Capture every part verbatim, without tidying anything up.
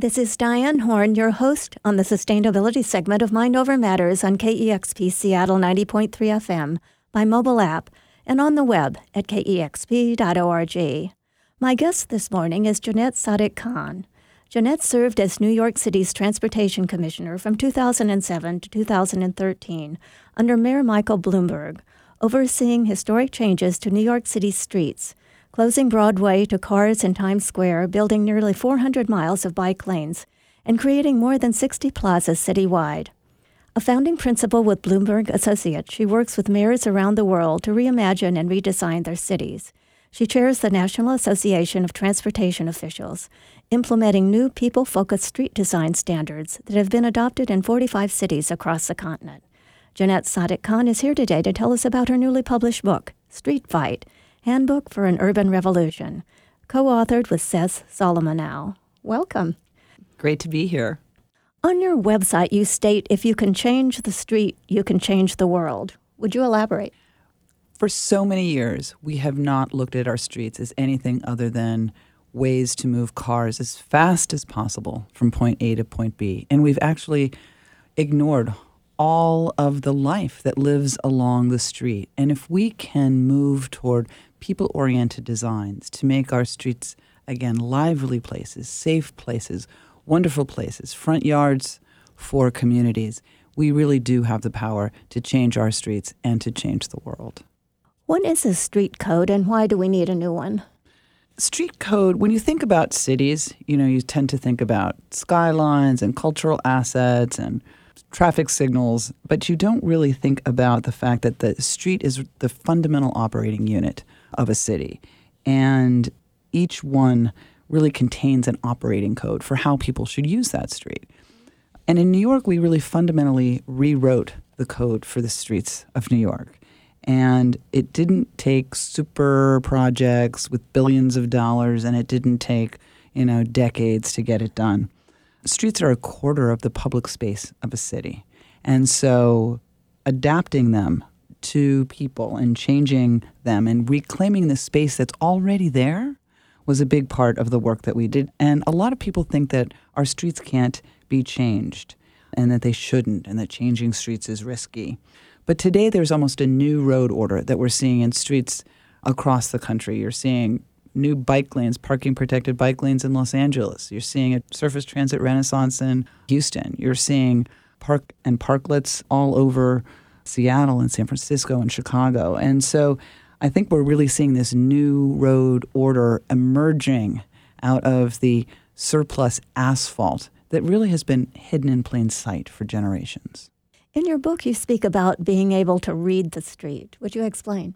This is Diane Horn, your host on the sustainability segment of Mind Over Matters on K E X P Seattle ninety point three F M, by mobile app, and on the web at K E X P dot org. My guest this morning is Jeanette Sadiq Khan. Jeanette served as New York City's Transportation Commissioner from two thousand seven to two thousand thirteen under Mayor Michael Bloomberg, overseeing historic changes to New York City's streets, closing Broadway to cars in Times Square, building nearly four hundred miles of bike lanes, and creating more than sixty plazas citywide. A founding principal with Bloomberg Associates, she works with mayors around the world to reimagine and redesign their cities. She chairs the National Association of Transportation Officials, implementing new people-focused street design standards that have been adopted in forty-five cities across the continent. Jeanette Sadiq Khan is here today to tell us about her newly published book, Street Fight, Handbook for an Urban Revolution, co-authored with Seth Solomonow. Welcome. Great to be here. On your website, you state, if you can change the street, you can change the world. Would you elaborate? For so many years, we have not looked at our streets as anything other than ways to move cars as fast as possible from point A to point B. And we've actually ignored all of the life that lives along the street. And if we can move toward people-oriented designs to make our streets, again, lively places, safe places, wonderful places, front yards for communities, we really do have the power to change our streets and to change the world. What is a street code and why do we need a new one? Street code, when you think about cities, you know, you tend to think about skylines and cultural assets and traffic signals, but you don't really think about the fact that the street is the fundamental operating unit of a city. And each one really contains an operating code for how people should use that street. And in New York, we really fundamentally rewrote the code for the streets of New York. And it didn't take super projects with billions of dollars, and it didn't take, you know, decades to get it done. Streets are a quarter of the public space of a city. And so adapting them to people and changing them and reclaiming the space that's already there was a big part of the work that we did. And a lot of people think that our streets can't be changed and that they shouldn't and that changing streets is risky. But today there's almost a new road order that we're seeing in streets across the country. You're seeing new bike lanes, parking protected bike lanes in Los Angeles. You're seeing a surface transit renaissance in Houston. You're seeing park and parklets all over Seattle and San Francisco and Chicago. And so I think we're really seeing this new road order emerging out of the surplus asphalt that really has been hidden in plain sight for generations. In your book, you speak about being able to read the street. Would you explain?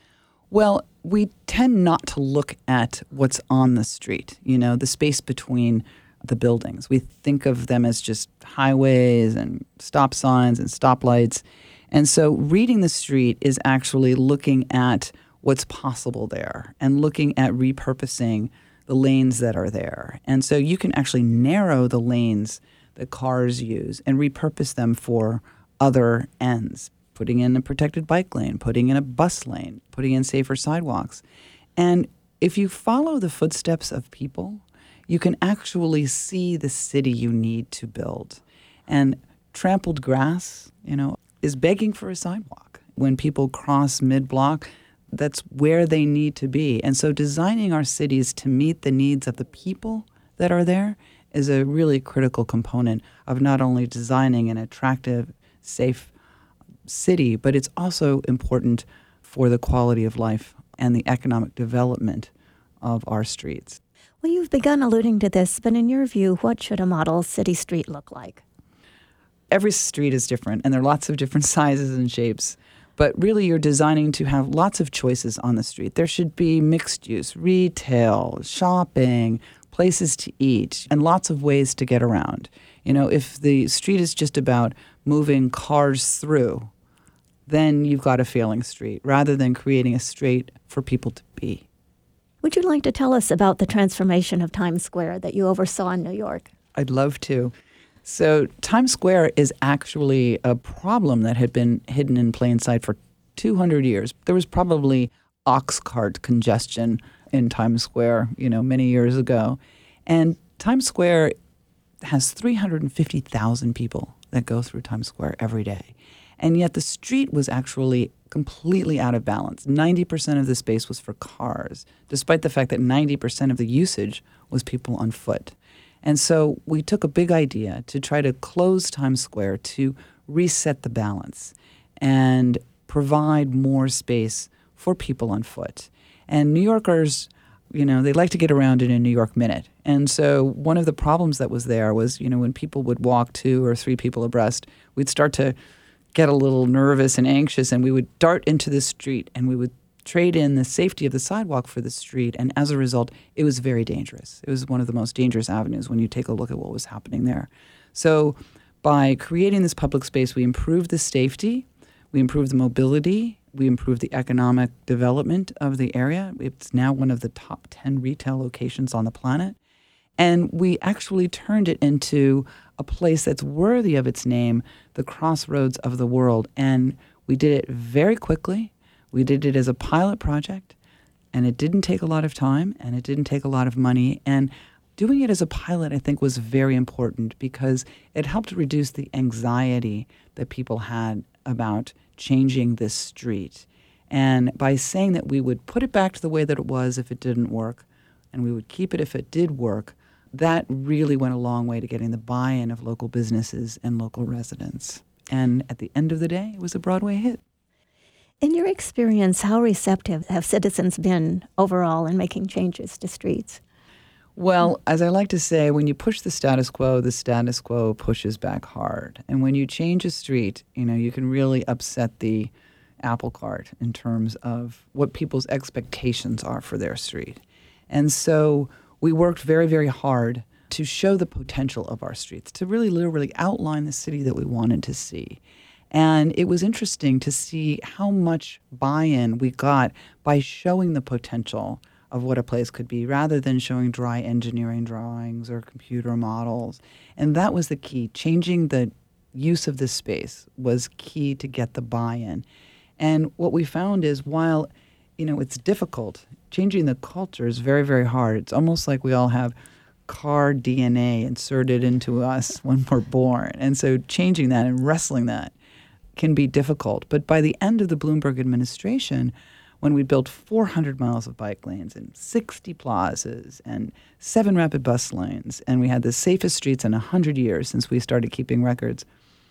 Well, we tend not to look at what's on the street, you know, the space between the buildings. We think of them as just highways and stop signs and stoplights. And so reading the street is actually looking at what's possible there and looking at repurposing the lanes that are there. And so you can actually narrow the lanes that cars use and repurpose them for other ends, putting in a protected bike lane, putting in a bus lane, putting in safer sidewalks. And if you follow the footsteps of people, you can actually see the city you need to build. And trampled grass, you know, is begging for a sidewalk. When people cross mid-block, that's where they need to be. And so designing our cities to meet the needs of the people that are there is a really critical component of not only designing an attractive, safe city, but it's also important for the quality of life and the economic development of our streets. Well, you've begun alluding to this, but in your view, what should a model city street look like? Every street is different, and there are lots of different sizes and shapes. But really, you're designing to have lots of choices on the street. There should be mixed use, retail, shopping, places to eat, and lots of ways to get around. You know, if the street is just about moving cars through, then you've got a failing street, rather than creating a street for people to be. Would you like to tell us about the transformation of Times Square that you oversaw in New York? I'd love to. So Times Square is actually a problem that had been hidden in plain sight for two hundred years. There was probably ox cart congestion in Times Square, you know, many years ago. And Times Square has three hundred fifty thousand people that go through Times Square every day. And yet the street was actually completely out of balance. ninety percent of the space was for cars, despite the fact that ninety percent of the usage was people on foot. And so we took a big idea to try to close Times Square to reset the balance and provide more space for people on foot. And New Yorkers, you know, they like to get around in a New York minute. And so one of the problems that was there was, you know, when people would walk two or three people abreast, we'd start to get a little nervous and anxious, and we would dart into the street and we would trade in the safety of the sidewalk for the street. And as a result, it was very dangerous. It was one of the most dangerous avenues when you take a look at what was happening there. So by creating this public space, we improved the safety, we improved the mobility, we improved the economic development of the area. It's now one of the top ten retail locations on the planet. And we actually turned it into a place that's worthy of its name, the crossroads of the world. And we did it very quickly. We did it as a pilot project, and it didn't take a lot of time, and it didn't take a lot of money. And doing it as a pilot, I think, was very important because it helped reduce the anxiety that people had about changing this street. And by saying that we would put it back to the way that it was if it didn't work, and we would keep it if it did work, that really went a long way to getting the buy-in of local businesses and local residents. And at the end of the day, it was a Broadway hit. In your experience, how receptive have citizens been overall in making changes to streets? Well, as I like to say, when you push the status quo, the status quo pushes back hard. And when you change a street, you know, you can really upset the apple cart in terms of what people's expectations are for their street. And so we worked very, very hard to show the potential of our streets, to really literally outline the city that we wanted to see. And it was interesting to see how much buy-in we got by showing the potential of what a place could be rather than showing dry engineering drawings or computer models. And that was the key. Changing the use of this space was key to get the buy-in. And what we found is while, you know, it's difficult, changing the culture is very, very hard. It's almost like we all have car D N A inserted into us when we're born. And so changing that and wrestling that can be difficult. But by the end of the Bloomberg administration, when we built four hundred miles of bike lanes and sixty plazas and seven rapid bus lanes, and we had the safest streets in one hundred years since we started keeping records,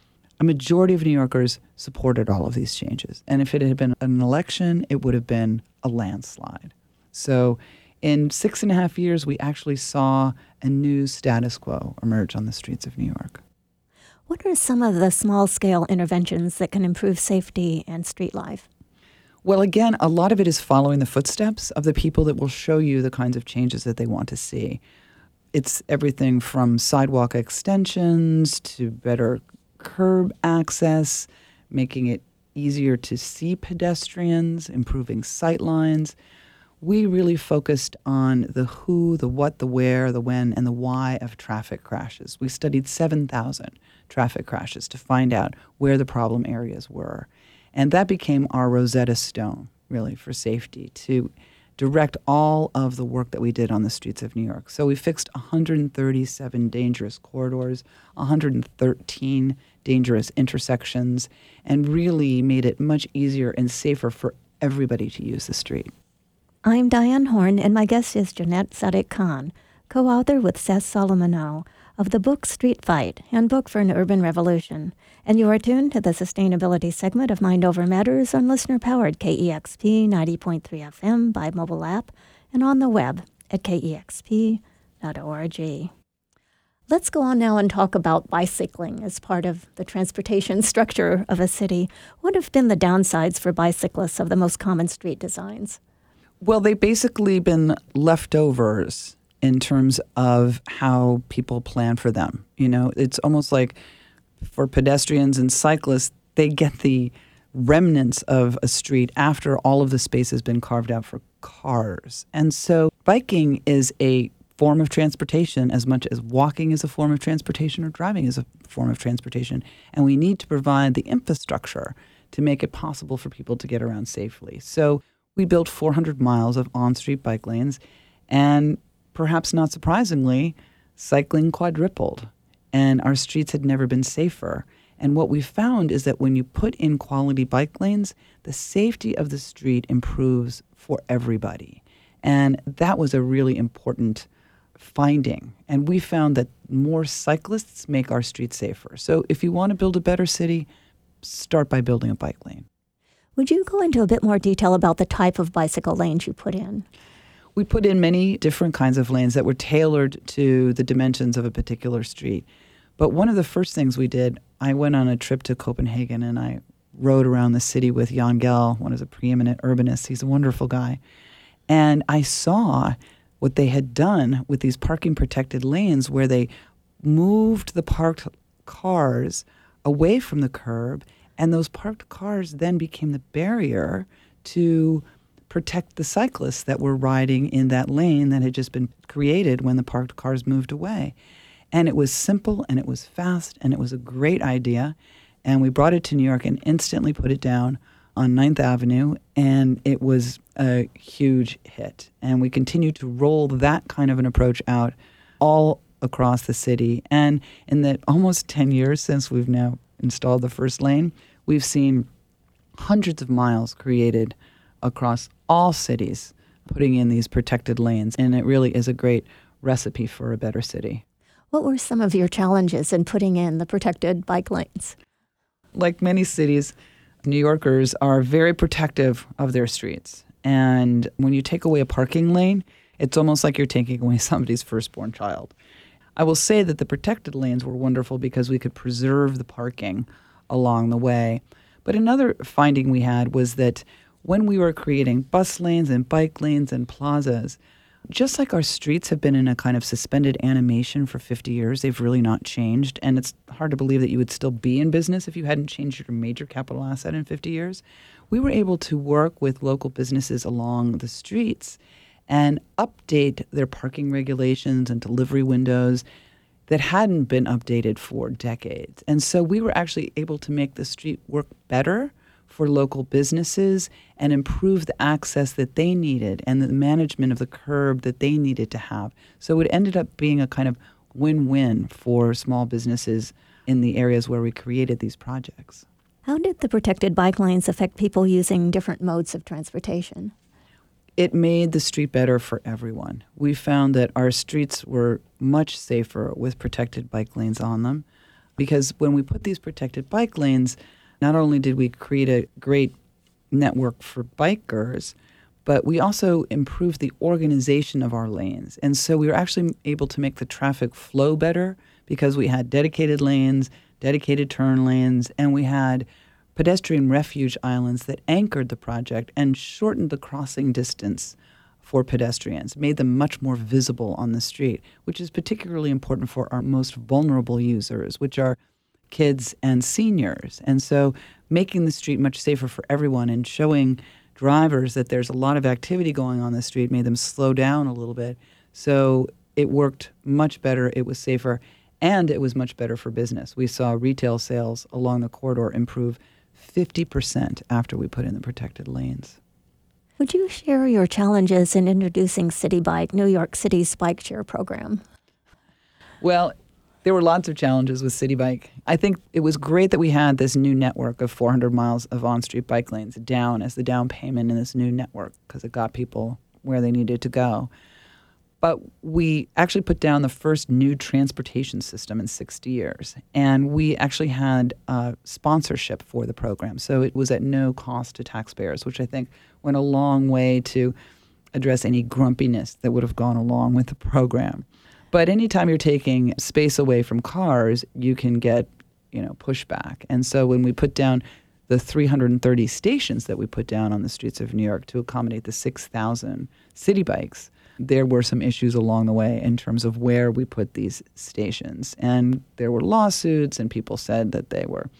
a majority of New Yorkers supported all of these changes. And if it had been an election, it would have been a landslide. So in six and a half years, we actually saw a new status quo emerge on the streets of New York. What are some of the small-scale interventions that can improve safety and street life? Well, again, a lot of it is following the footsteps of the people that will show you the kinds of changes that they want to see. It's everything from sidewalk extensions to better curb access, making it easier to see pedestrians, improving sight lines. We really focused on the who, the what, the where, the when, and the why of traffic crashes. We studied seven thousand traffic crashes to find out where the problem areas were. And that became our Rosetta Stone, really, for safety, to direct all of the work that we did on the streets of New York. So we fixed one hundred thirty-seven dangerous corridors, one hundred thirteen dangerous intersections, and really made it much easier and safer for everybody to use the street. I'm Diane Horn, and my guest is Jeanette Sadik Khan, co-author with Seth Solomonow of the book Street Fight, Handbook for an Urban Revolution. And you are tuned to the sustainability segment of Mind Over Matters on listener-powered K E X P ninety point three F M by mobile app and on the web at K E X P dot org. Let's go on now and talk about bicycling as part of the transportation structure of a city. What have been the downsides for bicyclists of the most common street designs? Well, they've basically been leftovers in terms of how people plan for them. You know, it's almost like for pedestrians and cyclists, they get the remnants of a street after all of the space has been carved out for cars. And so biking is a form of transportation as much as walking is a form of transportation or driving is a form of transportation. And we need to provide the infrastructure to make it possible for people to get around safely. So we built four hundred miles of on-street bike lanes, and perhaps not surprisingly, cycling quadrupled. and our streets had never been safer. And what we found is that when you put in quality bike lanes, the safety of the street improves for everybody. And that was a really important finding. And we found that more cyclists make our streets safer. So if you want to build a better city, start by building a bike lane. Would you go into a bit more detail about the type of bicycle lanes you put in? We put in many different kinds of lanes that were tailored to the dimensions of a particular street. But one of the first things we did, I went on a trip to Copenhagen and I rode around the city with Jan Gehl, one of the preeminent urbanists. He's a wonderful guy. And I saw what they had done with these parking protected lanes where they moved the parked cars away from the curb, and those parked cars then became the barrier to protect the cyclists that were riding in that lane that had just been created when the parked cars moved away. And it was simple, and it was fast, and it was a great idea. And we brought it to New York and instantly put it down on Ninth Avenue, and it was a huge hit. And we continue to roll that kind of an approach out all across the city. And in the almost ten years since we've now installed the first lane, we've seen hundreds of miles created across all cities putting in these protected lanes. And it really is a great recipe for a better city. What were some of your challenges in putting in the protected bike lanes? Like many cities, New Yorkers are very protective of their streets. And when you take away a parking lane, it's almost like you're taking away somebody's firstborn child. I will say that the protected lanes were wonderful because we could preserve the parking along the way. But another finding we had was that when we were creating bus lanes and bike lanes and plazas, just like our streets have been in a kind of suspended animation for fifty years, they've really not changed. And it's hard to believe that you would still be in business if you hadn't changed your major capital asset in fifty years. We were able to work with local businesses along the streets and update their parking regulations and delivery windows that hadn't been updated for decades. And so we were actually able to make the street work better for local businesses and improve the access that they needed and the management of the curb that they needed to have. So it ended up being a kind of win-win for small businesses in the areas where we created these projects. How did the protected bike lanes affect people using different modes of transportation? It made the street better for everyone. We found that our streets were much safer with protected bike lanes on them because when we put these protected bike lanes, not only did we create a great network for bikers, but we also improved the organization of our lanes. And so we were actually able to make the traffic flow better because we had dedicated lanes, dedicated turn lanes, and we had pedestrian refuge islands that anchored the project and shortened the crossing distance for pedestrians, made them much more visible on the street, which is particularly important for our most vulnerable users, which are kids and seniors. And so making the street much safer for everyone and showing drivers that there's a lot of activity going on the street made them slow down a little bit. So it worked much better, it was safer, and it was much better for business. We saw retail sales along the corridor improve fifty percent after we put in the protected lanes. Would you share your challenges in introducing City Bike, New York City's bike share program? Well, there were lots of challenges with City Bike. I think it was great that we had this new network of four hundred miles of on-street bike lanes down as the down payment in this new network because it got people where they needed to go. But we actually put down the first new transportation system in sixty years. And we actually had uh, sponsorship for the program. So it was at no cost to taxpayers, which I think went a long way to address any grumpiness that would have gone along with the program. But anytime you're taking space away from cars, you can get, you know, pushback. And so when we put down the three hundred thirty stations that we put down on the streets of New York to accommodate the six thousand city bikes, there were some issues along the way in terms of where we put these stations. And there were lawsuits, and people said that they were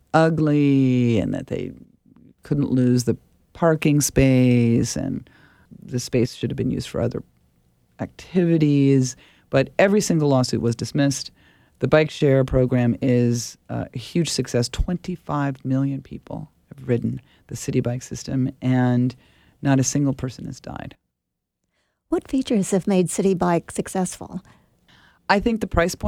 ugly and that they couldn't lose the parking space and the space should have been used for other activities. But every single lawsuit was dismissed. The bike share program is uh, a huge success. twenty-five million people have ridden the City Bike system, and not a single person has died. What features have made City Bike successful? I think the price point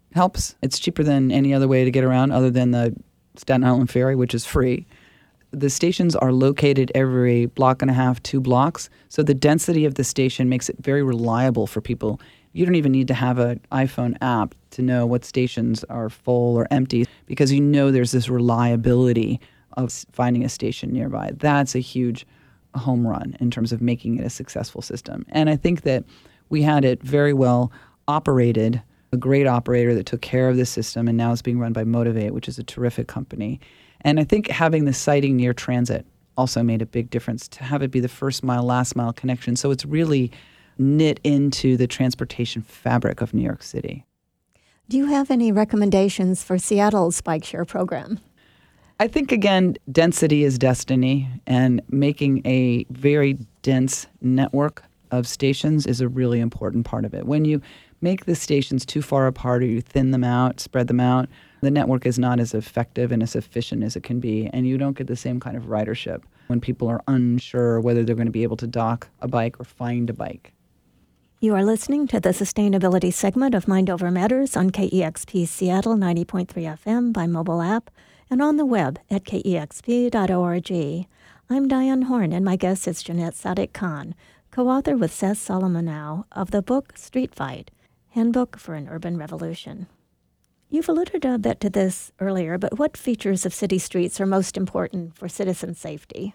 helps. It's cheaper than any other way to get around other than the Staten Island Ferry, which is free. The stations are located every block and a half, two blocks. So the density of the station makes it very reliable for people. You don't even need to have an iPhone app to know what stations are full or empty because you know there's this reliability of finding a station nearby. That's a huge home run in terms of making it a successful system. And I think that we had it very well operated, a great operator that took care of the system, and now it's being run by Motivate, which is a terrific company. And I think having the siting near transit also made a big difference to have it be the first mile, last mile connection. So it's really knit into the transportation fabric of New York City. Do you have any recommendations for Seattle's bike share program? I think, again, density is destiny, and making a very dense network of stations is a really important part of it. When you make the stations too far apart or you thin them out, spread them out, the network is not as effective and as efficient as it can be, and you don't get the same kind of ridership when people are unsure whether they're going to be able to dock a bike or find a bike. You are listening to the sustainability segment of Mind Over Matters on K E X P Seattle ninety point three F M by mobile app and on the web at K E X P dot org. I'm Diane Horn, and my guest is Jeanette Sadik Khan, co-author with Seth Solomanow of the book Street Fight, Handbook for an Urban Revolution. You've alluded a bit to this earlier, but what features of city streets are most important for citizen safety?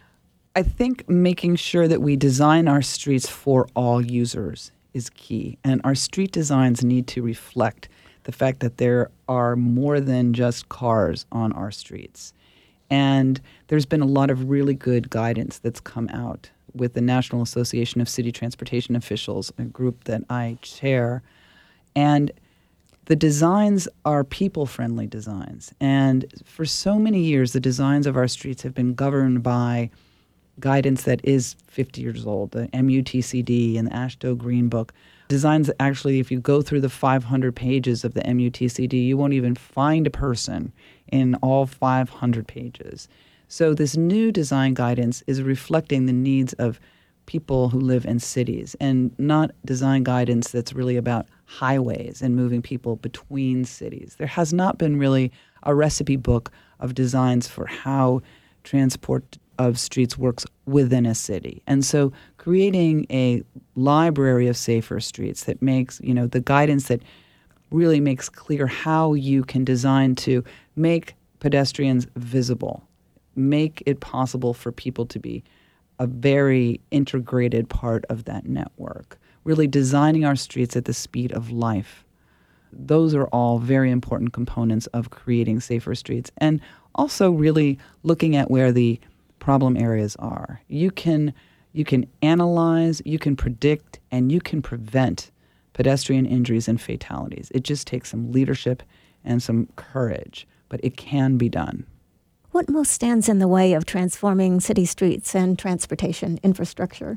I think making sure that we design our streets for all users is key. And our street designs need to reflect the fact that there are more than just cars on our streets. And there's been a lot of really good guidance that's come out with the National Association of City Transportation Officials, a group that I chair. And the designs are people-friendly designs. And for so many years, the designs of our streets have been governed by guidance that is fifty years old, the M U T C D and the AASHTO Green Book. Designs that actually, if you go through the five hundred pages of the M U T C D, you won't even find a person in all five hundred pages. So this new design guidance is reflecting the needs of people who live in cities and not design guidance that's really about highways and moving people between cities. There has not been really a recipe book of designs for how transport of streets works within a city. And so creating a library of safer streets that makes, you know, the guidance that really makes clear how you can design to make pedestrians visible, make it possible for people to be a very integrated part of that network, really designing our streets at the speed of life. Those are all very important components of creating safer streets. And also really looking at where the problem areas are. You can you can analyze, you can predict, and you can prevent pedestrian injuries and fatalities. It just takes some leadership and some courage, but it can be done. What most stands in the way of transforming city streets and transportation infrastructure?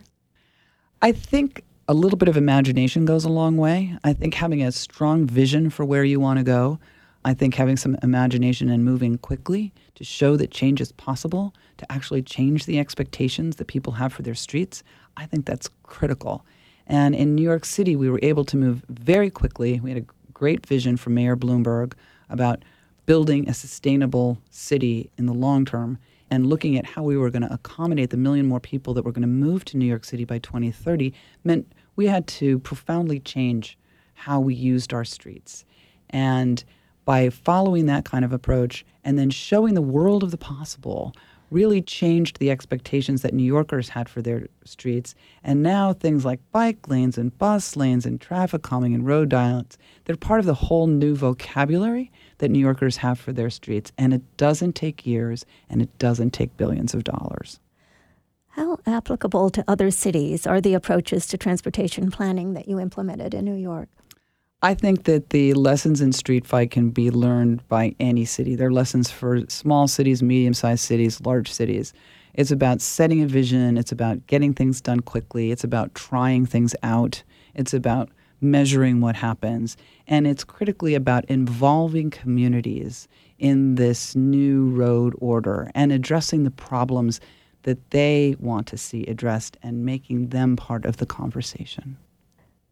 I think a little bit of imagination goes a long way. I think having a strong vision for where you want to go. I think having some imagination and moving quickly to show that change is possible, to actually change the expectations that people have for their streets, I think that's critical. And in New York City, we were able to move very quickly. We had a great vision from Mayor Bloomberg about building a sustainable city in the long term and looking at how we were going to accommodate the million more people that were going to move to New York City by twenty thirty meant we had to profoundly change how we used our streets. And by following that kind of approach and then showing the world of the possible, really changed the expectations that New Yorkers had for their streets. And now things like bike lanes and bus lanes and traffic calming and road dialects, they're part of the whole new vocabulary that New Yorkers have for their streets. And it doesn't take years, and it doesn't take billions of dollars. How applicable to other cities are the approaches to transportation planning that you implemented in New York? I think that the lessons in Street Fight can be learned by any city. They're lessons for small cities, medium-sized cities, large cities. It's about setting a vision. It's about getting things done quickly. It's about trying things out. It's about measuring what happens. And it's critically about involving communities in this new road order and addressing the problems that they want to see addressed and making them part of the conversation.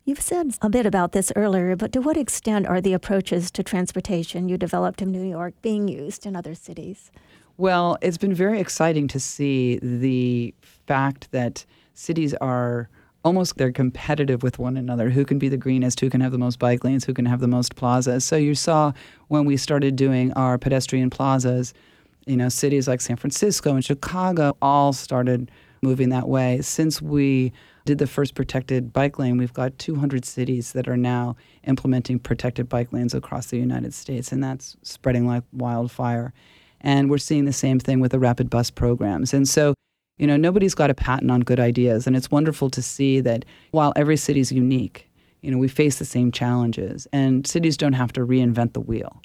You've said a bit about this earlier, but to what extent are the approaches to transportation you developed in New York being used in other cities? Well, it's been very exciting to see the fact that cities are almost they're competitive with one another. Who can be the greenest? Who can have the most bike lanes? Who can have the most plazas? So you saw when we started doing our pedestrian plazas, you know, cities like San Francisco and Chicago all started moving that way. Since we did the first protected bike lane, we've got two hundred cities that are now implementing protected bike lanes across the United States, and that's spreading like wildfire. And we're seeing the same thing with the rapid bus programs. And so, you know, nobody's got a patent on good ideas, and it's wonderful to see that while every city is unique, you know, we face the same challenges, and cities don't have to reinvent the wheel.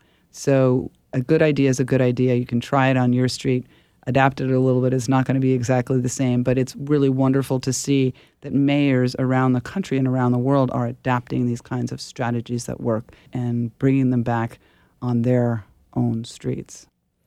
So a good idea is a good idea. You can try it on your street. Adapt it a little bit. It's not going to be exactly the same, but it's really wonderful to see that mayors around the country and around the world are adapting these kinds of strategies that work and bringing them back on their own streets.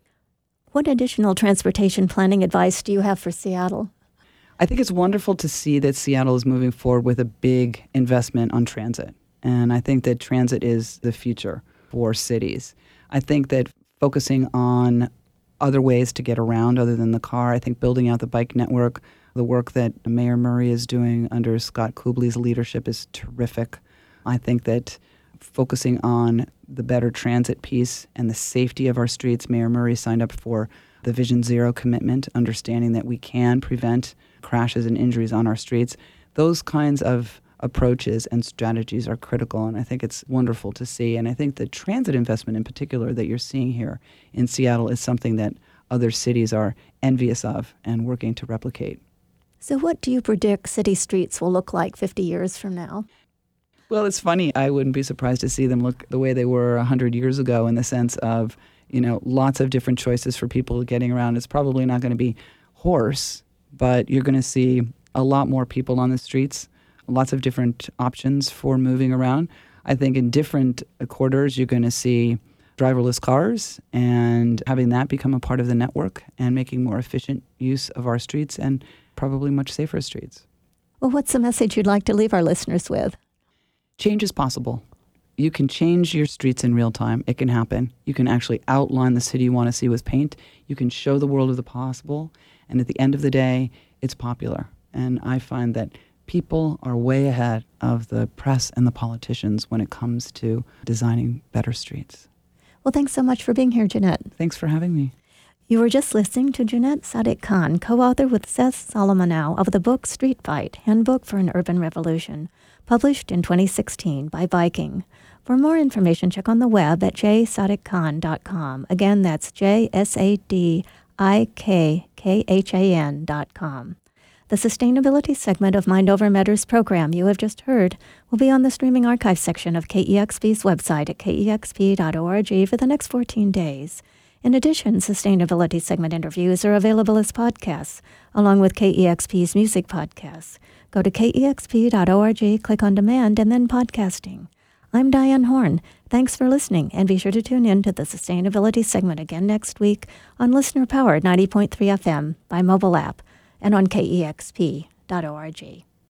What additional transportation planning advice do you have for Seattle? I think it's wonderful to see that Seattle is moving forward with a big investment on transit. And I think that transit is the future for cities. I think that focusing on other ways to get around other than the car. I think building out the bike network, the work that Mayor Murray is doing under Scott Kubley's leadership is terrific. I think that focusing on the better transit piece and the safety of our streets, Mayor Murray signed up for the Vision Zero commitment, understanding that we can prevent crashes and injuries on our streets. Those kinds of approaches and strategies are critical, and I think it's wonderful to see. And I think the transit investment in particular that you're seeing here in Seattle is something that other cities are envious of and working to replicate. So what do you predict city streets will look like fifty years from now? Well, it's funny. I wouldn't be surprised to see them look the way they were one hundred years ago in the sense of, you know, lots of different choices for people getting around. It's probably not going to be horse, but you're going to see a lot more people on the streets. Lots of different options for moving around. I think in different quarters, you're going to see driverless cars and having that become a part of the network and making more efficient use of our streets and probably much safer streets. Well, what's the message you'd like to leave our listeners with? Change is possible. You can change your streets in real time. It can happen. You can actually outline the city you want to see with paint. You can show the world of the possible. And at the end of the day, it's popular. And I find that people are way ahead of the press and the politicians when it comes to designing better streets. Well, thanks so much for being here, Jeanette. Thanks for having me. You were just listening to Jeanette Sadiq Khan, co-author with Seth Solomanow of the book Street Fight, Handbook for an Urban Revolution, published in twenty sixteen by Viking. For more information, check on the web at j sadiq khan dot com. Again, that's J S A D I K K H A N dot com. The sustainability segment of Mind Over Matters program you have just heard will be on the streaming archive section of K E X P's website at k e x p dot org for the next fourteen days. In addition, sustainability segment interviews are available as podcasts, along with K E X P's music podcasts. Go to k e x p dot org, click on Demand, and then Podcasting. I'm Diane Horn. Thanks for listening, and be sure to tune in to the sustainability segment again next week on Listener Powered ninety point three F M by mobile app and on k e x p dot org.